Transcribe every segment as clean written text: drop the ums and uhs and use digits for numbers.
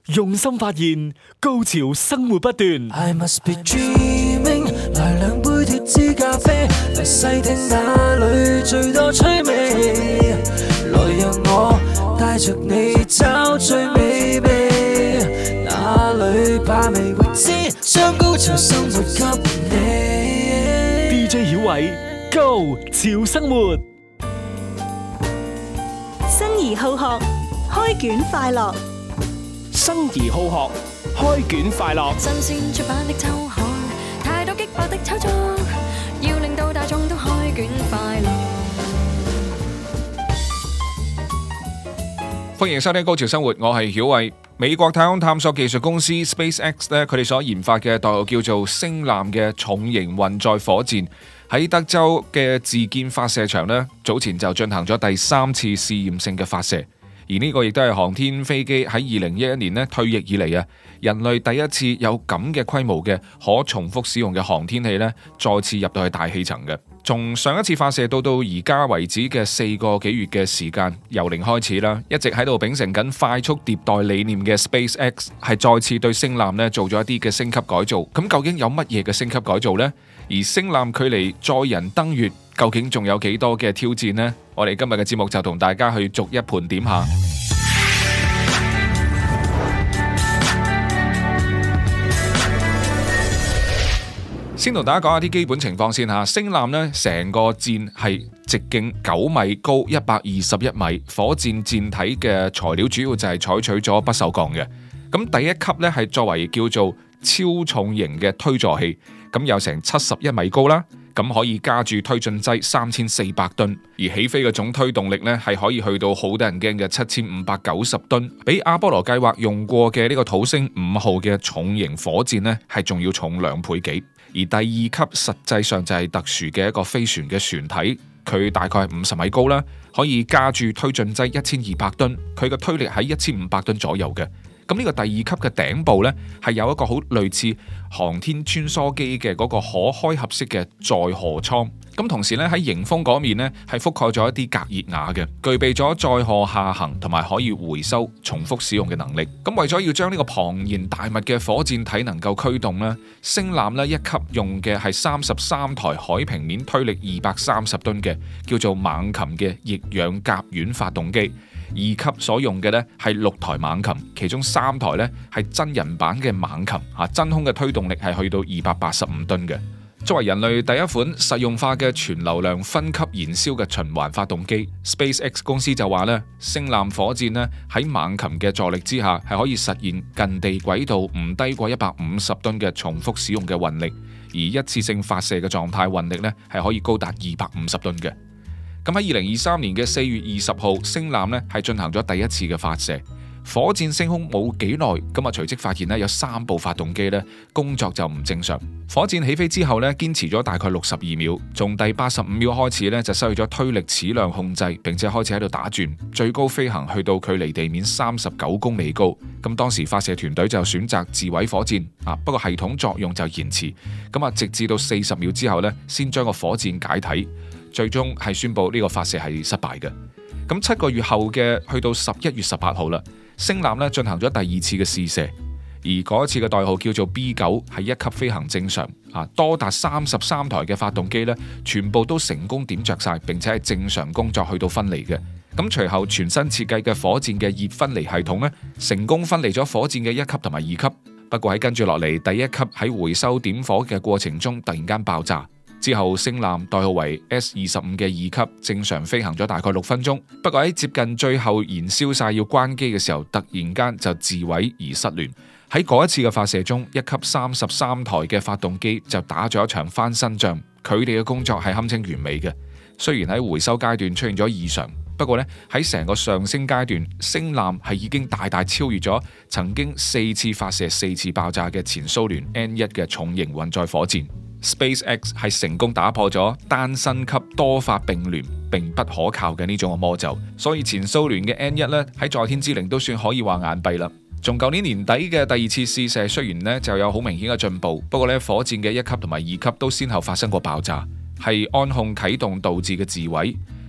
用心發現，高潮生活不斷。 I must be dreaming， 來兩杯脫脂咖啡，嚟細聽哪裏最多趣味，來讓我帶着你找最美味，哪裏把味會知，將高潮生活給你。 DJ 曉偉，Go 潮生活， 生而好學，開卷快樂。 生而好學，開卷快樂。 新鮮出版的週刊，太多激烈的炒作，要令到大眾都開卷快樂。 歡迎收聽《高潮生活》，我係曉偉。美國太空探索技術公司 SpaceX 咧，佢哋所研發嘅代號叫做星艦嘅重型運載火箭，喺德州嘅自建發射場咧，早前就進行咗第3次試驗性嘅發射。而呢個亦都係航天飛機喺2011年咧退役以嚟啊，人類第一次有咁嘅規模嘅可重複使用嘅航天器咧，再次入到去大氣層嘅。從上一次發射到而家為止嘅4個幾月嘅時間，由零開始啦，一直喺度秉承緊快速迭代理念嘅 SpaceX 係再次對星艦咧做咗一啲嘅升級改造。咁究竟有乜嘢嘅升級改造呢？而星艦距離載人登月究竟仲有幾多嘅挑戰呢？我哋今日嘅節目就同大家去逐一盤點下。先同大家講下啲基本情況先吓。星艦呢成個箭係直徑9米高121米，火箭箭體嘅材料主要就係採取咗不鏽鋼嘅。咁第一級呢係作為叫做超重型嘅推助器，咁有成71米高啦。咁可以加注推進劑3400噸，而起飛嘅總推動力呢係可以去到好得人驚嘅7590噸，比阿波羅計劃用過嘅呢個土星5號嘅重型火箭呢係仲要重2倍幾。而第二級實際上就係特殊嘅一個飛船嘅船體，佢大概係50米高啦，可以加注推進劑1200噸，佢嘅推力喺1500噸左右嘅。咁呢個第二級嘅頂部呢，係有一個好類似航天穿梭機嘅嗰個可開合式嘅載荷艙。咁同時呢，喺迎風嗰面呢，係覆蓋咗一啲隔熱瓦嘅，具備咗載荷下行同埋可以回收重複使用嘅能力。咁為咗要將呢個龐然大物嘅火箭體能夠驅動呢，星艦呢一級用嘅係33台海平面推力230噸嘅叫做猛禽嘅液氧甲烷發動機。二級所用嘅呢係6台猛禽，其中3台呢係真人版嘅猛禽，真空嘅推動力係去到285噸嘅。作為人類第一款實用化嘅全流量分級燃燒嘅循環發動機， SpaceX 公司就話呢，星艦火箭呢喺猛禽嘅助力之下係可以實現近地軌道唔低過150噸嘅重複使用嘅運力，而一次性發射嘅狀態運力呢係可以高達250噸嘅。咁喺2023年嘅4月20號，星艦呢係進行咗第一次嘅發射。火箭升空冇幾耐，咁啊隨即發現呢有3部發動機呢工作就唔正常。火箭起飛之後呢，堅持咗大概62秒，從第85秒開始呢就失去咗推力矢量控制，並且開始喺度打轉，最高飛行去到距離地面39公里高。咁當時發射團隊就選擇自毀火箭，不過系統作用就延遲，咁啊直至到40秒之後呢，先將個火箭解體。最終係宣布呢個發射係失敗嘅。咁7個月後嘅去到11月18號啦，星艦呢進行咗第2次嘅試射，而嗰一次嘅代號叫做 B9，係1級飛行正常，多達33台嘅發動機呢全部都成功點着晒，並且係正常工作去到分離嘅。咁隨後全新設計嘅火箭嘅熱分離系統呢，成功分離咗火箭嘅1級同埋2級。不過喺跟住落嚟第1級喺回收點火嘅過程中突然間爆炸。之後星艦代號為 S25嘅2級正常飛行咗大概6分鐘，不過喺接近最後燃燒晒要關機嘅時候，突然間就自毀而失聯。喺嗰一次嘅發射中，1級33台嘅發動機就打咗一場翻身仗，佢哋嘅工作係堪稱完美嘅。雖然喺回收階段出現咗異常，不過呢，喺成個上升階段，星艦係已經大大超越咗曾經4次發射4次爆炸嘅前蘇聯 N1 嘅重型運載火箭。SpaceX 係成功打破咗單身級多發並聯並不可靠嘅呢種嘅魔咒，所以前蘇聯嘅 N1 呢喺在天之靈都算可以話眼閉啦。從舊年年底嘅第2次試射，雖然呢就有好明顯嘅進步，不過呢火箭嘅1級同埋2級都先後發生過爆炸，係安控啟動導致嘅自毀。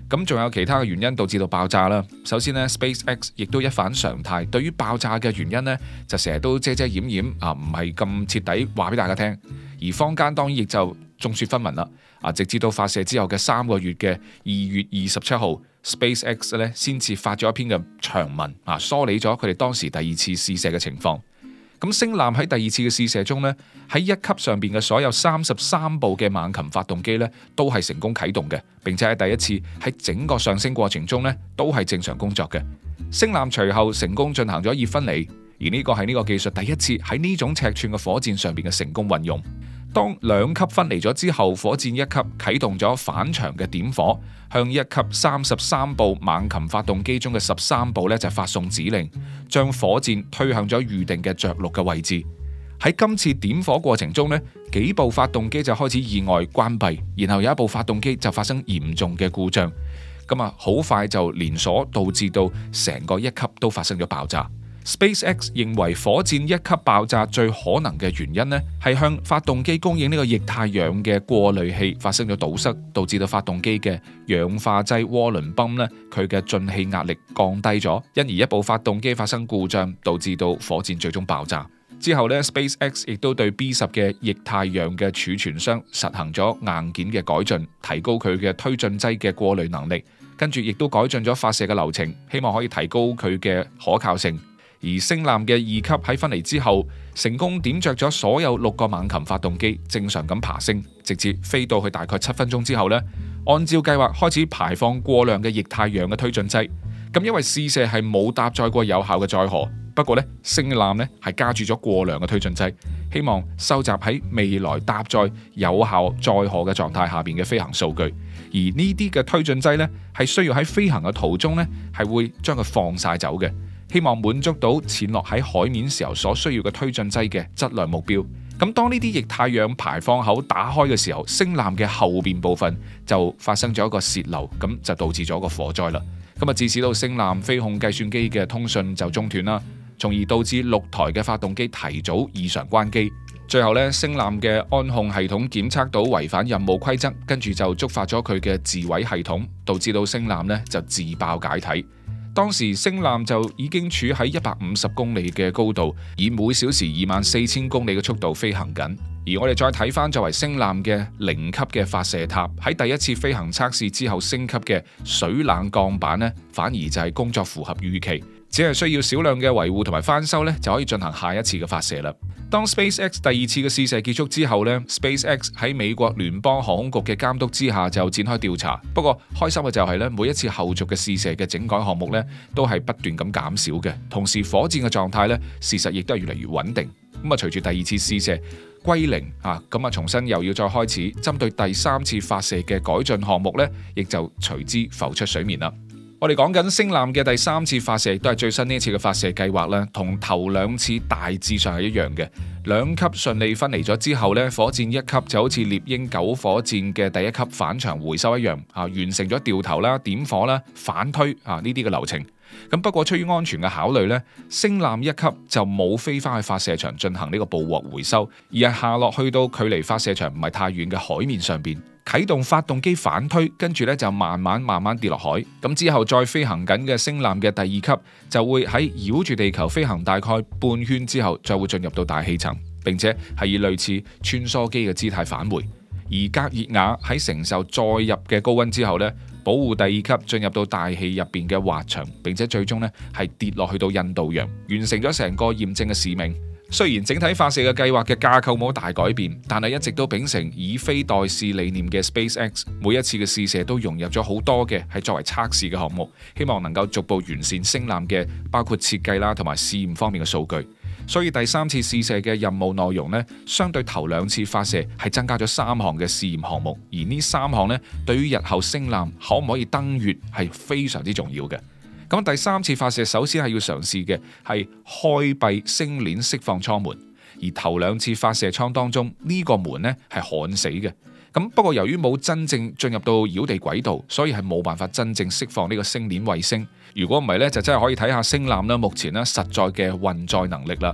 咁仲有其他嘅原因導致到爆炸啦。首先呢 SpaceX 亦都一反常態，對於爆炸嘅原因呢，就成日都遮遮掩掩啊，唔係咁徹底話俾大家聽。而坊間當然亦就眾說紛紜啦。直至到發射之後嘅3個月嘅2月27號 ，SpaceX 咧先至發咗一篇嘅長文梳理咗佢哋當時第2次試射嘅情況。咁星艦喺第2次嘅試射中呢，喺1級上邊嘅所有33部嘅猛禽發動機呢，都係成功啟動嘅，並且喺第1次喺整個上升過程中呢，都係正常工作嘅。星艦隨後成功進行咗熱分離，而呢個係呢個技術第1次喺呢種尺寸嘅火箭上邊嘅成功運用。當2級分離咗之後，火箭1級啟動咗反場嘅點火，向1級33部猛禽發動機中嘅13部呢就發送指令，將火箭推向咗預定嘅着陸嘅位置。喺今次點火過程中呢，幾部發動機就開始意外關閉，然後有一部發動機就發生嚴重嘅故障，咁好快就連鎖導致到成個1級都發生咗爆炸。SpaceX 認為火箭1級爆炸最可能嘅原因呢，係向發動機供應呢個液態氧嘅過濾器發生咗堵塞，導致到發動機嘅氧化劑渦輪泵呢，佢嘅進氣壓力降低咗，因而一部發動機發生故障，導致到火箭最終爆炸。之後呢 SpaceX 亦都對 B10嘅液態氧嘅儲存箱實行咗硬件嘅改進，提高佢嘅推進劑嘅過濾能力，跟住亦都改進咗發射嘅流程，希望可以提高佢嘅可靠性。而星艦嘅2級喺分離之後，成功點着咗所有6個猛禽發動機，正常咁爬升，直至飛到去大概7分鐘之後呢，按照計劃開始排放過量嘅液態氧嘅推進劑。咁因為試射係冇搭載過有效嘅載荷，不過呢星艦呢係加注咗過量嘅推進劑，希望收集喺未來搭載有效載荷嘅狀態下邊嘅飛行數據。而呢啲嘅推進劑呢係需要喺飛行嘅途中呢係會將佢放晒走嘅。希望滿足到潛落喺海面時候所需要嘅推進劑嘅質量目標。咁當呢啲液態氧排放口打開嘅時候，星艦嘅後邊部分就發生咗一個洩漏，咁就導致咗一個火災啦。咁致使到星艦飛控計算機嘅通訊就中斷啦，從而導致6台嘅發動機提早異常關機。最後呢，星艦嘅安控系統檢測到違反任務規則，跟住就觸發咗佢嘅自毀系統，導致到星艦呢就自爆解體。當時星艦就已經處喺150公里嘅高度，以每小時24,000公里嘅速度飛行緊。而我哋再睇翻作為星艦嘅0級嘅發射塔，喺第1次飛行測試之後升級嘅水冷鋼板呢，反而就係工作符合預期，只係需要少量嘅維護同埋翻修呢，就可以進行下一次嘅發射啦。當 SpaceX 第2次嘅試射結束之後呢， SpaceX 喺美國聯邦航空局嘅監督之下就展開調查。不過開心嘅就係呢，每一次後續嘅試射嘅整改項目呢，都係不斷咁減少嘅，同時火箭嘅狀態呢，事實亦都係越嚟越穩定。咁隨住第2次試射歸零咁重新又要再開始針對第3次發射嘅改進項目呢，亦就隨之浮出水面啦。我哋講緊星艦嘅第3次發射，亦都係最新呢一次嘅發射計劃啦，同頭2次大致上係一樣嘅。2級順利分離咗之後呢，火箭1級就好似獵鷹9火箭嘅第1級反場回收一樣，完成咗掉頭啦、點火啦、反推呢啲嘅流程。咁不過出於安全嘅考慮呢，星艦1級就冇飛翻去發射場進行呢個捕獲回收，而係下落去到距離發射場唔係太遠嘅海面上邊，啟動發動機反推，跟住呢就慢慢跌落海。咁之後再飛行緊嘅星艦嘅第2級就會喺繞住地球飛行大概半圈之後，再會進入到大氣層，並且係以類似穿梭機嘅姿態返回。而隔熱瓦喺承受再入嘅高溫之後呢，保護第2級進入到大氣入邊嘅滑翔，並且最終呢係跌落去到印度洋，完成咗成個驗證嘅使命。雖然整體發射嘅計劃嘅架構冇大改變，但係一直都秉承以飛代試理念嘅 SpaceX， 每一次嘅試射都融入咗好多嘅係作為測試嘅項目，希望能夠逐步完善星艦嘅包括設計啦同埋試驗方面嘅數據。所以第3次試射嘅任務內容呢，相對頭2次發射係增加咗3項嘅試驗項目，而呢3項呢，對於日後星艦可唔可以登月係非常之重要嘅。咁第3次發射首先係要嘗試嘅係開閉星鏈釋放艙門，而頭2次發射艙當中呢個門呢係焊死嘅。咁不過由於冇真正進入到繞地軌道，所以係冇辦法真正釋放呢個星鏈衛星。如果唔係呢，就真係可以睇下星艦啦目前呢實在嘅運載能力啦。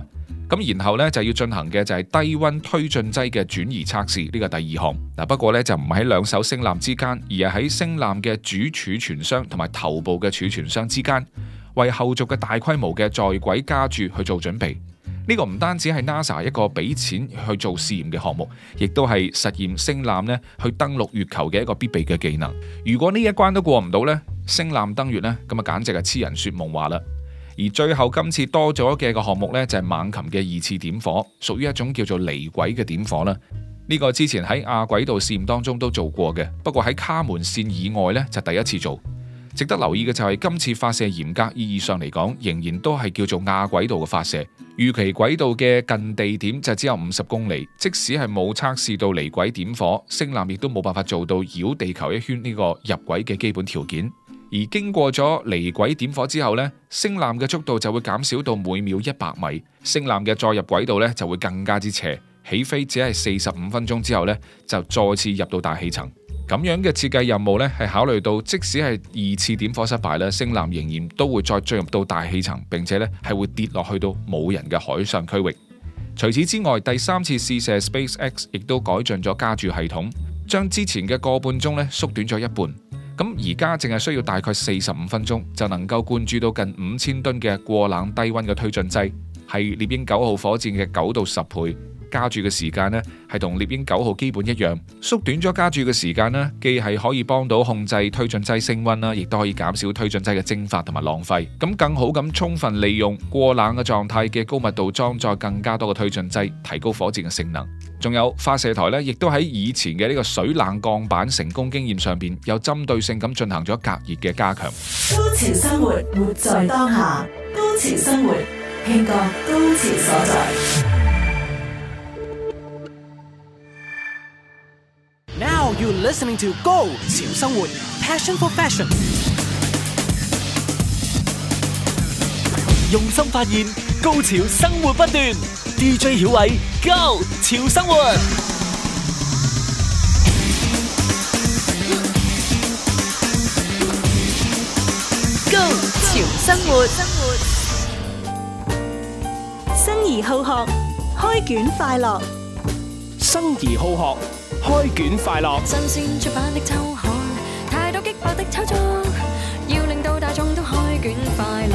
咁然後咧就要進行嘅就係低溫推進劑嘅轉移測試，呢個第二項。嗱，不過咧就唔係喺兩艘星艦之間，而係喺星艦嘅主儲存箱同埋頭部嘅儲存箱之間，為後續嘅大規模嘅在軌加注去做準備。呢個唔單止係 NASA 一個俾錢去做試驗嘅項目，亦都係實驗星艦呢去登陸月球嘅一個必備嘅技能。如果呢一關都過唔到呢，星艦登月呢，咁啊簡直係痴人說夢話啦。而最後今次多咗嘅個項目呢，就係猛禽嘅二次點火，屬於一種叫做離軌嘅點火啦。呢個之前喺亞軌道試驗當中都做過嘅，不過喺卡門線以外呢，就第一次做。值得留意嘅就係今次發射嚴格意義上嚟講，仍然都係叫做亞軌道嘅發射。預期軌道嘅近地點就只有50公里，即使係冇測試到離軌點火，星艦亦都冇辦法做到繞地球一圈呢個入軌嘅基本條件。而經過咗離軌點火之後呢，星艦嘅速度就會減少到每秒100米，星艦嘅再入軌道呢就會更加之斜，起飛只係45分鐘之後呢，就再次入到大氣層。咁樣嘅設計任務呢，係考慮到即使係二次點火失敗咧，星艦仍然都會再進入到大氣層，並且呢係會跌落去到冇人嘅海上區域。除此之外，第三次試射 SpaceX 亦都改進咗加注系統，將之前嘅個半鐘呢縮短咗一半。咁而家淨係需要大概45分鐘就能夠灌注到近5000噸嘅過冷低溫嘅推進劑，係獵鷹9號火箭嘅9到10倍。加注嘅時間呢係同獵鷹9號基本一樣，縮短咗加注嘅時間呢，既係可以幫到控制推進劑升溫啦，亦都可以減少推進劑嘅蒸發同埋浪費，咁更好咁充分利用過冷嘅狀態嘅高密度裝載更加多嘅推進劑，提高火箭嘅性能。仲有發射台呢，亦都喺以前嘅呢個水冷鋼板成功經驗上邊，有針對性咁進行咗隔熱嘅加強。 高潮生活，活在當下。高潮生活，聽覺高潮所在。 Now you're listening to 高潮生活 Passion for Fashion。 用心發現，高潮生活不斷。DJ 曉偉，高潮生活。 高潮生活，生而好學，開卷快樂。 生而好學，開卷快樂。 新鮮出版的週刊，太多激爆的炒作，要令到大眾都開卷快樂。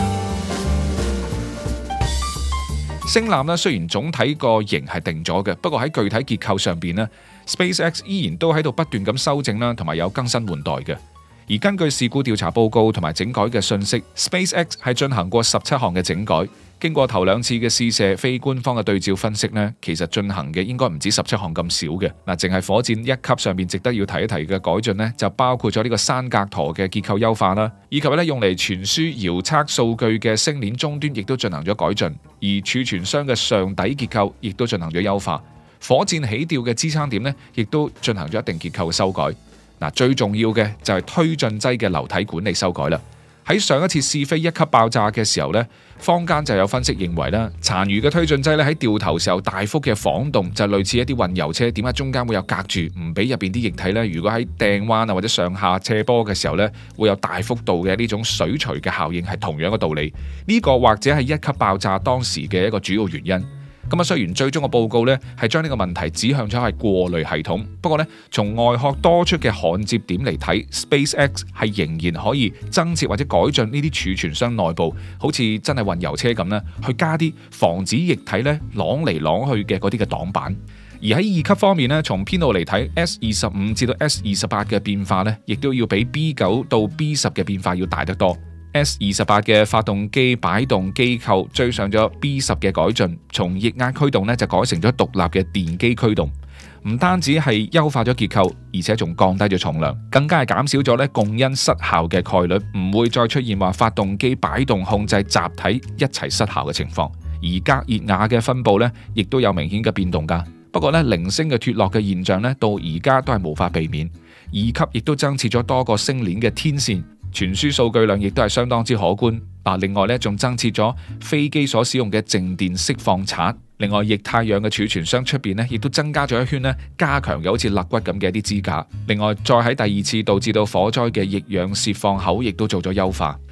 星艦呢，雖然總體個型係定咗嘅，不過喺具體結構上邊呢， SpaceX 依然都喺度不斷咁修正啦，同埋有更新換代嘅。而根據事故調查報告同埋整改嘅信息， SpaceX 係進行過17項嘅整改。經過頭2次嘅試射，非官方嘅對照分析呢，其實進行嘅應該唔止17項咁少嘅。嗱，淨係火箭1級上面值得要提一提嘅改進呢，就包括咗呢個山格陀嘅結構優化啦，以及咧用嚟傳輸遙測數據嘅星鏈終端亦都進行咗改進，而儲存箱嘅上底結構亦都進行咗優化。火箭起吊嘅支撐點呢，亦都進行咗一定結構嘅修改。嗱，最重要嘅就係推進劑嘅流體管理修改啦。喺上一次試飛1級爆炸嘅時候呢，坊間就有分析認為啦，殘餘嘅推進劑咧喺掉頭時候大幅嘅晃動，就類似一啲運油車，點解中間會有隔住，唔俾入邊啲液體呢？如果喺掟彎啊或者上下斜坡嘅時候呢，會有大幅度嘅呢種水錘嘅效應，係同樣嘅道理。呢個或者係1級爆炸當時嘅一個主要原因。咁啊，雖然最終嘅報告呢係將呢個問題指向咗係過濾系統，不過呢，從外殼多出嘅焊接點嚟睇 ，SpaceX 係仍然可以增設或者改進呢啲儲存箱內部，好似真係運油車咁呢，去加啲防止液體呢啷嚟啷去嘅嗰啲嘅擋板。而喺2級方面呢，從編號嚟睇 S25 至到 S28嘅變化呢，亦都要比 B9 到 B10 嘅變化要大得多。S28 嘅發動機擺動機構追上咗 B10 嘅改進，從液壓驅動呢就改成咗獨立嘅電機驅動，唔單止係優化咗結構，而且仲降低咗重量，更加係減少咗呢共因失效嘅概率，唔會再出現話發動機擺動控制集體一齊失效嘅情況。而隔熱瓦嘅分佈呢，亦都有明顯嘅變動㗎。不過呢，零星嘅脫落嘅現象呢，到而家都係無法避免。2級亦都增設咗多個星鏈嘅天線。傳輸數據量亦都係相當之可觀。另外咧，仲增設咗飛機所使用嘅靜電釋放刷。另外，液態氧嘅儲存箱出邊咧，亦都增加咗一圈咧，加強嘅好似肋骨咁嘅一啲支架。另外，再喺第2次導致到火災嘅液氧泄放口，亦都做咗優化。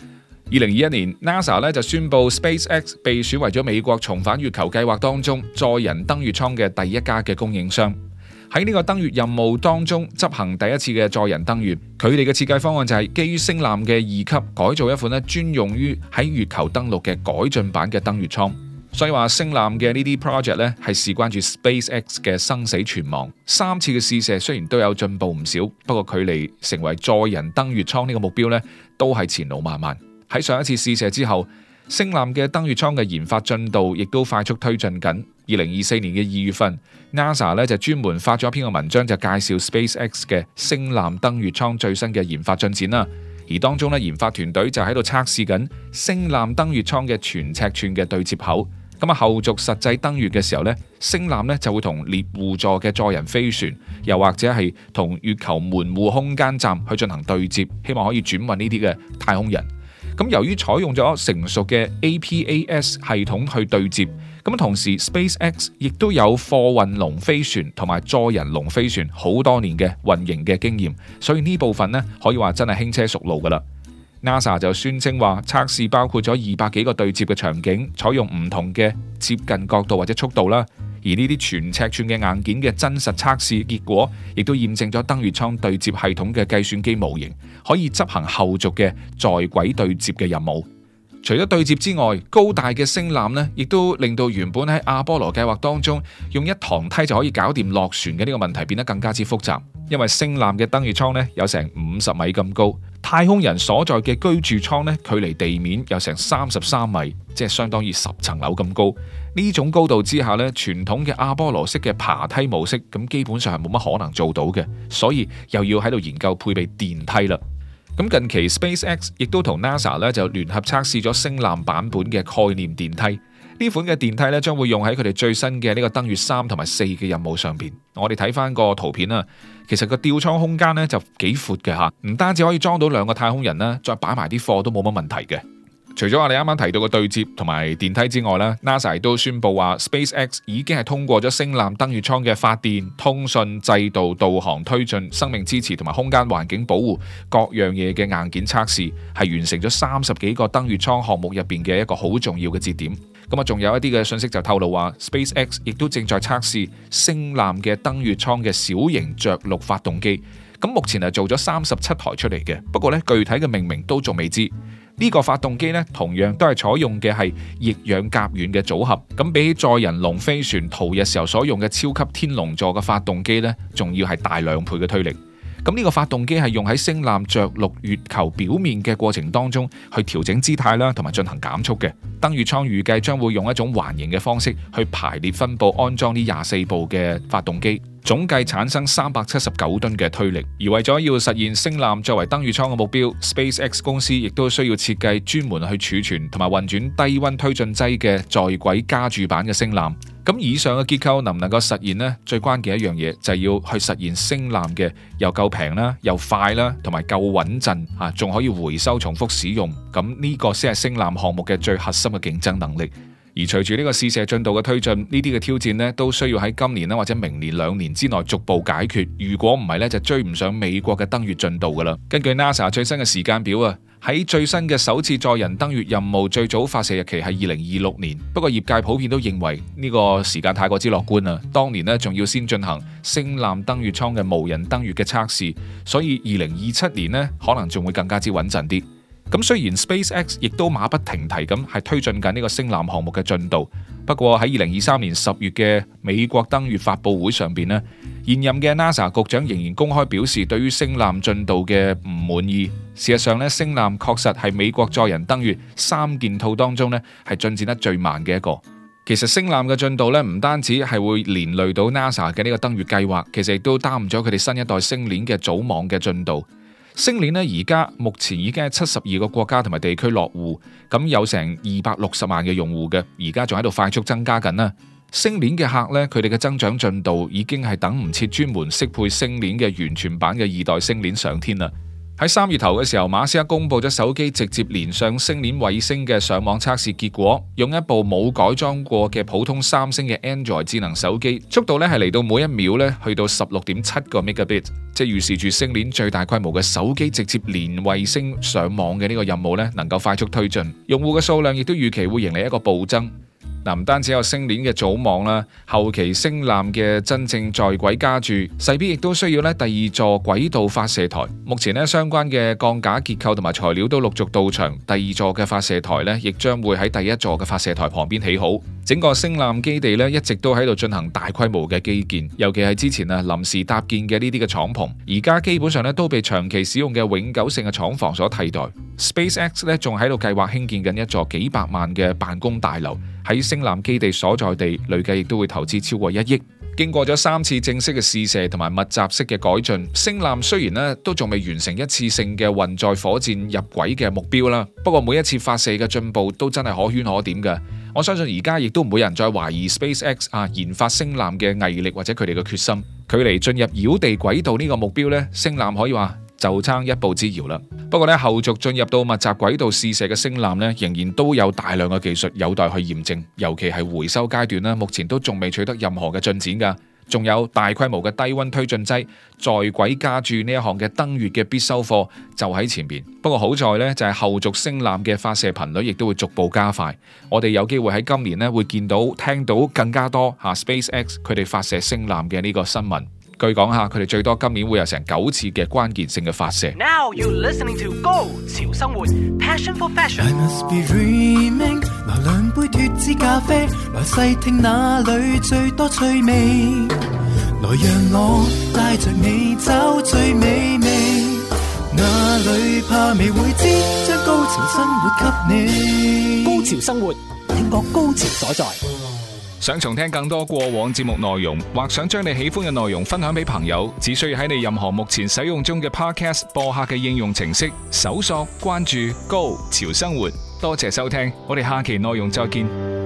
2021年 NASA 咧就宣布 SpaceX 被選為咗美國重返月球計劃當中載人登月艙嘅第一家嘅供應商。喺呢個登月任務當中執行第一次嘅載人登月，佢哋嘅設計方案就係基於星艦嘅2級改造一款咧專用於喺月球登陸嘅改進版嘅登月艙。所以話星艦嘅呢啲 project 咧係事關住 SpaceX 嘅生死存亡。3次嘅試射雖然都有進步唔少，不過距離成為載人登月艙呢個目標咧都係前路漫漫。喺上一次試射之後，星艦嘅登月艙嘅研發進度亦都快速推進緊。2024年嘅2月份 ，NASA 咧就專門發咗一篇嘅文章，就介紹 SpaceX 嘅星艦登月艙最新嘅研發進展啦。而當中咧，研發團隊就喺度測試緊星艦登月艙嘅全尺寸嘅對接口。咁啊，後續實際登月嘅時候咧，星艦咧就會同獵戶座嘅載人飛船，又或者係同月球門戶空間站去進行對接，希望可以轉運呢啲嘅太空人。咁由於採用咗成熟嘅 APAS 系統去對接，咁同時 SpaceX 亦都有貨運龍飛船同埋載人龍飛船好多年嘅運營嘅經驗，所以呢部分呢可以話真係輕車熟路噶啦。NASA 就宣稱話，測試包括咗200幾個對接嘅場景，採用唔同嘅接近角度或者速度啦。而呢啲全尺寸嘅硬件嘅真實測試結果，亦都驗證咗登月艙對接系統嘅計算機模型可以執行後續嘅在軌對接嘅任務。除咗對接之外，高大嘅星艦呢，亦都令到原本喺阿波羅計劃當中用一堂梯就可以搞掂落船嘅呢個問題變得更加之複雜。因為星艦嘅登月艙呢有成50米咁高，太空人所在嘅居住艙呢距離地面有成33米，即係相當於10層樓咁高。呢種高度之下呢，傳統嘅阿波羅式嘅爬梯模式咁基本上係冇乜可能做到嘅，所以又要喺度研究配備電梯啦。咁近期 SpaceX 亦都同 NASA 咧就聯合測試咗星艦版本嘅概念電梯。呢款嘅電梯咧將會用喺佢哋最新嘅呢個登月3同埋4嘅任務上邊。我哋睇翻個圖片啦，其實個吊艙空間咧就幾闊嘅吓，唔單止可以裝到2個太空人啦，再擺埋啲貨都冇乜問題嘅。除咗我哋啱啱提到嘅對接同埋電梯之外咧 ，NASA 亦都宣布話 SpaceX 已經係通過咗星艦登月艙嘅發電、通訊、制導、導航、推進、生命支持同埋空間環境保護各樣嘢嘅硬件測試，係完成咗30幾個登月艙項目入邊嘅一個好重要嘅節點。咁啊，仲有一啲嘅信息就透露話 ，SpaceX 亦都正在測試星艦嘅登月艙嘅小型着陸發動機。咁目前係做咗37台出嚟嘅，不過咧具體嘅命名都仲未知。呢個發動機咧，同樣都係採用嘅係液氧甲烷嘅組合。咁比起載人龍飛船逃逸時候所用嘅超級天龍座嘅發動機咧，仲要係大2倍嘅推力。咁呢個發動機係用喺星艦着陸月球表面嘅過程當中去調整姿態啦，同埋進行減速嘅。登月艙預計將會用一種環形嘅方式去排列分佈安裝呢24部嘅發動機，總計產生379噸嘅推力。而為咗要實現星艦作為登月艙嘅目標 ，SpaceX 公司亦都需要設計專門去儲存同埋運轉低溫推進劑嘅在軌加注版嘅星艦。咁以上嘅結構能唔能夠實現呢？最關鍵一樣嘢就係要去實現星艦嘅又夠平啦、又快啦，同埋夠穩陣啊，仲可以回收重複使用。咁呢個先係星艦項目嘅最核心嘅競爭能力。而隨住呢個試射進度嘅推進，呢啲嘅挑戰呢都需要喺今年啦或者明年2年之內逐步解決。如果唔係呢，就追唔上美國嘅登月進度噶啦。根據 NASA 最新嘅時間表啊，喺最新嘅首次載人登月任務最早發射日期係2026年。不過業界普遍都認為呢個時間太過之樂觀啦。當年呢仲要先進行星艦登月艙嘅無人登月嘅測試，所以2027年呢可能仲會更加之穩陣啲。咁雖然 SpaceX 亦都馬不停蹄咁係推進緊呢個星艦項目嘅進度，不過喺2023年10月嘅美國登月發佈會上邊呢，現任嘅 NASA 局長仍然公開表示對於星艦進度嘅唔滿意。事實上呢，星艦確實係美國載人登月3件套當中呢係進展得最慢嘅一個。其實星艦嘅進度呢，唔單止係會連累到 NASA 嘅呢個登月計劃，其實亦都耽誤咗佢哋新一代星鏈嘅組網嘅進度。星鏈呢，而家目前已經係72個國家同埋地區落戶，咁有成260萬嘅用戶嘅，而家仲喺度快速增加緊啦。星鏈嘅客呢，佢哋嘅增長進度已經係等唔切專門適配星鏈嘅完全版嘅2代星鏈上天啦。 喺3月頭嘅時候，馬斯克公布咗手機直接連上星鏈衛星嘅上網測試結果，用一部冇改裝過嘅普通三星嘅 Android 智能手機，速度咧係嚟到每一秒咧去到16.7個 megabit， 即係預示住星鏈最大規模嘅手機直接連衛星上網嘅呢個任務咧能夠快速推進，用戶嘅數量亦都預期會迎嚟一個暴增。唔單止有星鏈嘅組網啦，後期星艦嘅真正在軌加注，勢必亦都需要咧第二座軌道發射台。目前咧相關嘅鋼架結構同埋材料都陸續到場，第二座嘅發射台咧亦將會喺第一座嘅發射台旁邊起好。整個星艦基地咧一直都喺度進行大規模嘅基建，尤其係之前臨時搭建嘅呢啲嘅廠棚，而家基本上咧都被長期使用嘅永久性嘅廠房所替代。SpaceX 咧仲喺度計劃興建緊一座幾百萬嘅辦公大樓，喺星艦基地所在地累計亦都會投資超過1億。經過咗3次正式嘅試射同埋密集式嘅改進，星艦雖然咧都仲未完成一次性嘅運載火箭入軌嘅目標啦，不過每一次發射嘅進步都真係可圈可點嘅。我相信而家亦都唔會有人再懷疑 SpaceX 研發星艦嘅毅力或者佢哋嘅決心。距離進入繞地軌道呢個目標咧，星艦可以話就差一步之遙啦。不過咧，後續進入到密集軌道試射嘅星艦咧，仍然都有大量嘅技術有待去驗證，尤其係回收階段咧，目前都仲未取得任何嘅進展噶。仲有大規模嘅低溫推進劑在軌加注呢一項嘅登月嘅必修課就喺前邊。不過好在呢，就係後續星艦嘅發射頻率亦都會逐步加快。我哋有機會喺今年呢會見到聽到更加多SpaceX 佢哋發射星艦嘅呢個新聞。據講下，佢哋最多今年會有成9次嘅關鍵性嘅發射。 Now you're listening to 高潮生活 Passion for Fashion。 I must be dreaming。 來兩杯脫脂咖啡，來細聽哪裏最多趣味，來讓我帶着你找最美味，哪裏怕未會知，將高潮生活給你。 高潮生活，聽覺高潮所在。 想重聽更多過往節目內容，或想將你喜歡嘅內容分享俾朋友，只需要喺你任何目前使用中嘅 Podcast 播客嘅應用程式搜索關注高潮生活。多謝收聽，我哋下期內容再見。